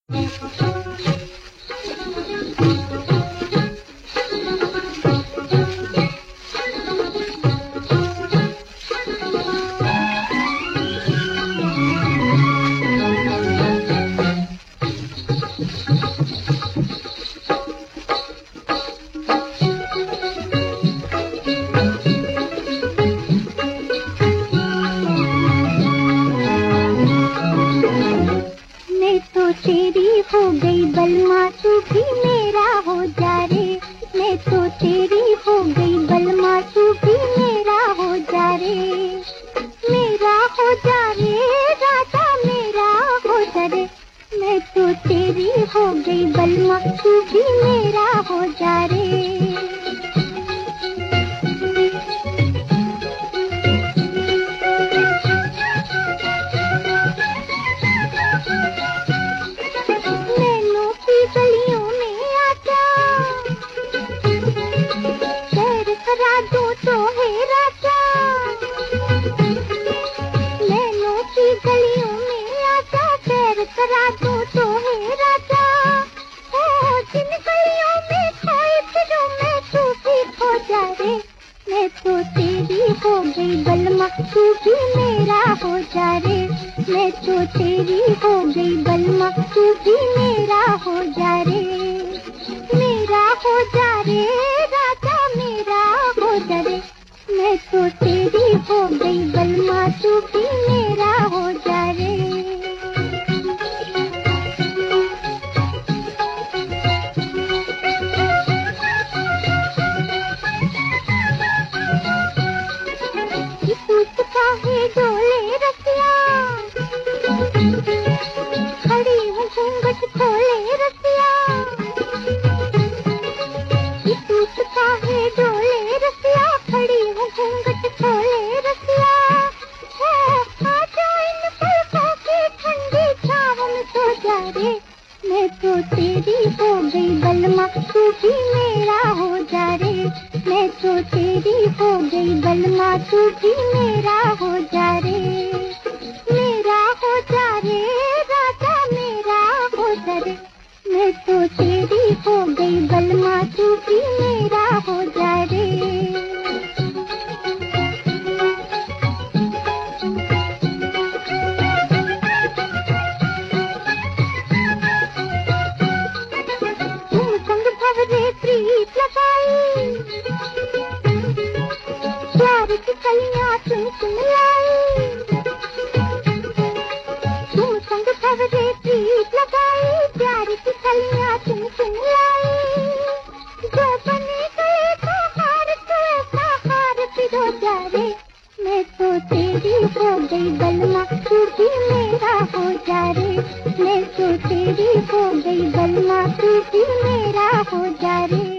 तेरी हो गई बलमा तू भी मेरा हो जा रे। मैं तो तेरी हो गई बलमा तू भी मेरा हो जा रे। मेरा हो जा रे राजा मेरा हो जा रे। मैं तो तेरी हो गई बलमा तू भी मेरा हो जा रे। करा दो तो है राजा, ओ जिन गलियों में खोए फिरूं मैं तू भी खो जा रे। मैं तो तेरी हो गई बलमा तू भी मेरा हो जा रे। मैं तो तेरी हो गई बलमा तू भी मेरा हो जा रे। मेरा हो जा रे राजा मेरा हो जा रे। मैं तो तेरी हो गई बलमा तू भी मेरा हो जा रे। डोले रसिया खड़ी हूँ घूंघट खोले रसिया। टूटता है डोले रसिया खड़ी हूँ घूंघट खोले रसिया। आ जाओ इन पलकों की ठंडी छाँव में सो जा रे। मैं तो तेरी हो गई बलमा तू भी मेरा हो जा रे। मैं तो तेरी हो गई बलमा तू भी मेरा हो जा रे। मेरा हो जा रे राजा मेरा हो जा रे। मैं तो तेरी हो गई बलमा तू भी मेरा हो जा रे। तुम संग भवरे प्रीत लगाई, प्यार की कलियां चुन चुन लाई। तुम संग भवरे प्रीत लगाई, प्यार की कलियां चुन चुन लाई। जो बने गए तो हार तो ऐसा हार पिरो जा रे। मैं तो तेरी हो गई बलमा तू भी मेरा हो जा रे। मैं तो तेरी हो गई बलमा तू भी मेरा हो जा रे।